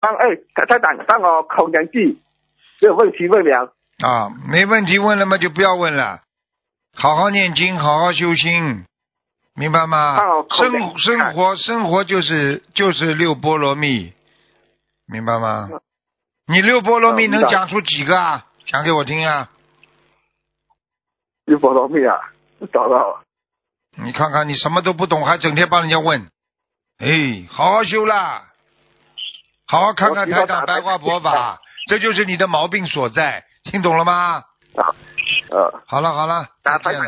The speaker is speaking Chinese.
台长帮我考两句，没有问题问了。 啊，没问题问了嘛就不要问了，好好念经，好好修心，明白吗？生活就是六波罗蜜，明白吗？你六波罗蜜能讲出几个啊？讲给我听啊！ 六波罗蜜啊，找到。 你看看你什么都不懂，还整天帮人家问，哎，好好修啦，好好看看台长白话佛法，这就是你的毛病所在，听懂了吗？ 好了， 再见了。